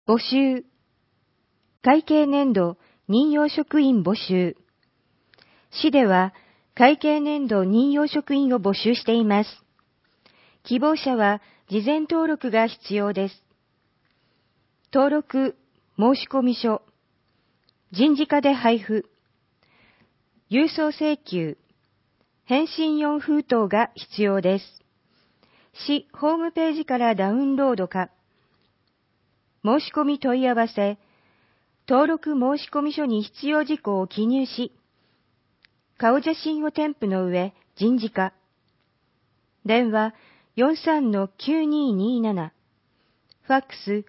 募集。会計年度任用職員募集。市では会計年度任用職員を募集しています。希望者は事前登録が必要です。登録申込書、人事課で配布、郵送請求、返信用封筒が必要です。市ホームページからダウンロードか、申し込み問い合わせ、登録申込書に必要事項を記入し、顔写真を添付の上、人事課。電話43-9227、ファックス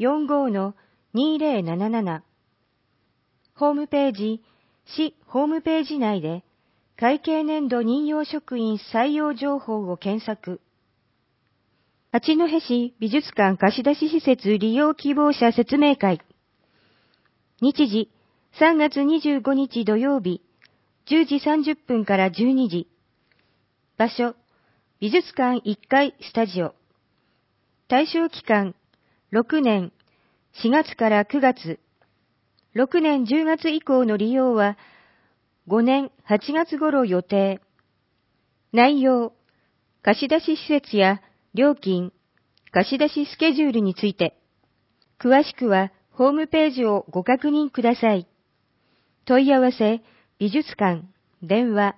45-2077。ホームページ、市ホームページ内で、会計年度任用職員採用情報を検索。八戸市美術館貸出施設利用希望者説明会。日時、3月25日土曜日、10時30分から12時。場所、美術館1階スタジオ。対象期間、6年4月から9月。6年10月以降の利用は、5年8月頃予定。内容、貸出施設や料金、貸出スケジュールについて。詳しくは、ホームページをご確認ください。問い合わせ、美術館、電話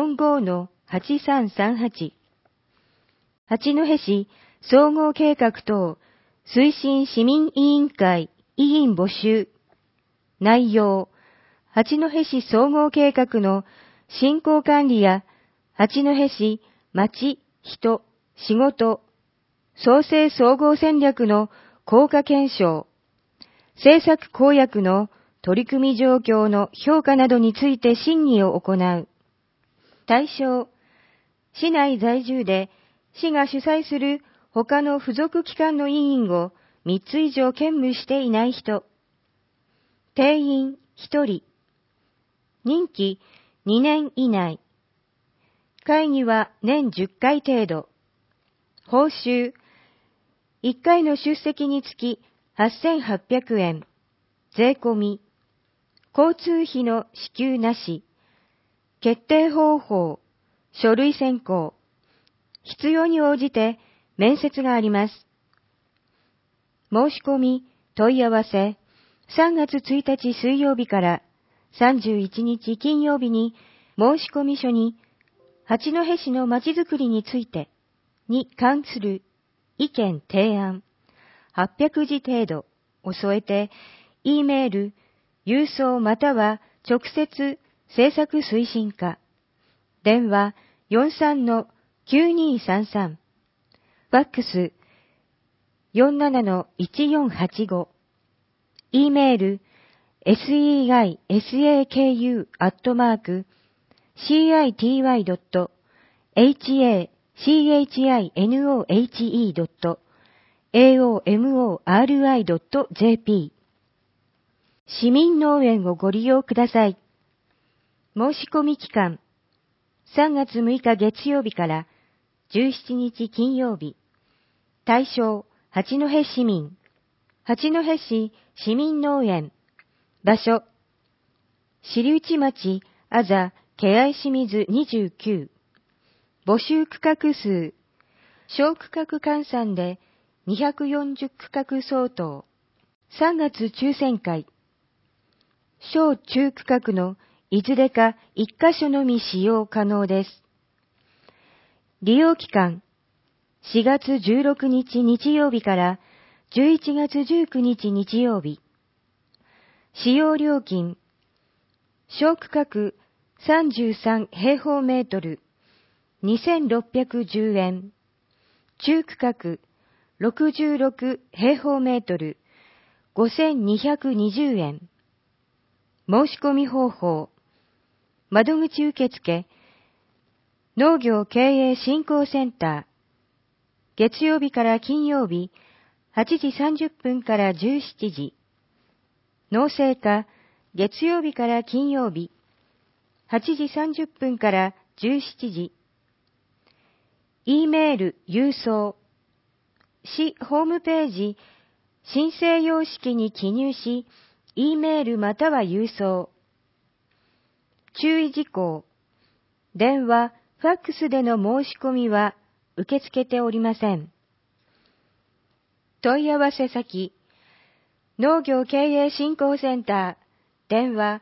45-8338。八戸市総合計画等推進市民委員会委員募集。内容、八戸市総合計画の進行管理や八戸市町、人、仕事、創生総合戦略の効果検証、政策公約の取り組み状況の評価などについて審議を行う。対象、市内在住で市が主催する他の付属機関の委員を3つ以上兼務していない人。定員1人。任期2年以内。会議は年10回程度。報酬。1回の出席につき8800円。税込み。交通費の支給なし。決定方法。書類選考。必要に応じて面接があります。申し込み、問い合わせ、3月1日水曜日から31日金曜日に申込書に八戸市のまちづくりについてに関する意見提案800字程度を添えて E メール、郵送または直接政策推進課、電話43-9233、ファックス47-1485、E メール、citi.city.hachinohe.aomori.jp 市民農園をご利用ください。申し込み期間、3月6日月曜日から17日金曜日。対象、八戸市民。八戸市市民農園。場所、知内町、あざ、気合清水29。募集区画数、小区画換算で240区画相当。3月抽選会。小中区画のいずれか1箇所のみ使用可能です。利用期間、4月16日日曜日から11月19日日曜日。使用料金、小区画33平方メートル、2610円。中区画66平方メートル、5220円。申し込み方法、窓口受付、農業経営振興センター、月曜日から金曜日、8時30分から17時。農政課、月曜日から金曜日、8時30分から17時。E メール、郵送。市ホームページ、 申請様式に記入し、E メールまたは郵送。注意事項。電話、ファックスでの申し込みは受け付けておりません。問い合わせ先、農業経営振興センター、電話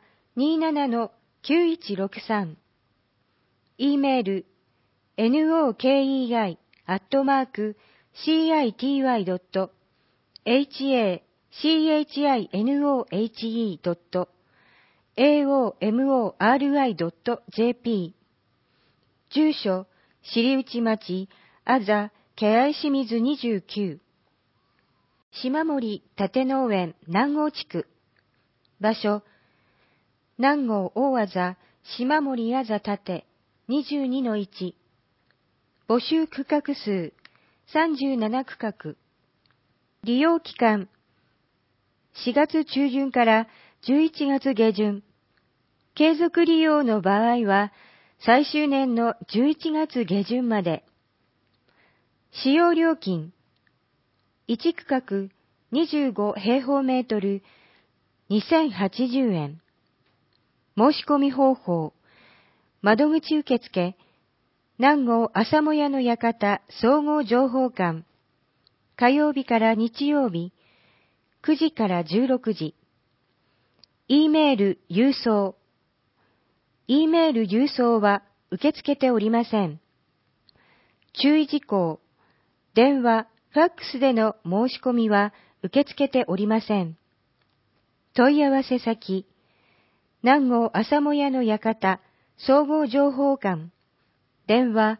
27-9163。E メール、nokei@city.hachinohe.aomori.jp。 住所、尻内町、あざ、気合清水29。島森立農園南郷地区。場所、南郷大あざ、島森あざ立 22-1。募集区画数37区画。利用期間4月中旬から11月下旬。継続利用の場合は最終年の11月下旬まで。使用料金1区画25平方メートル2080円。申し込み方法、窓口受付、南郷朝もやの館総合情報館、火曜日から日曜日、9時から16時。E メール郵送。E メール郵送は受け付けておりません。注意事項。電話、ファックスでの申し込みは受け付けておりません。問い合わせ先、南郷朝もやの館総合情報館、電話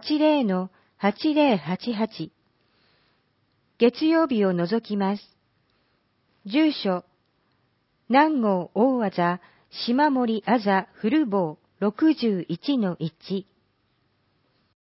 80-8088。月曜日を除きます。住所、南郷大あざ、島森あざ古坊 61-1。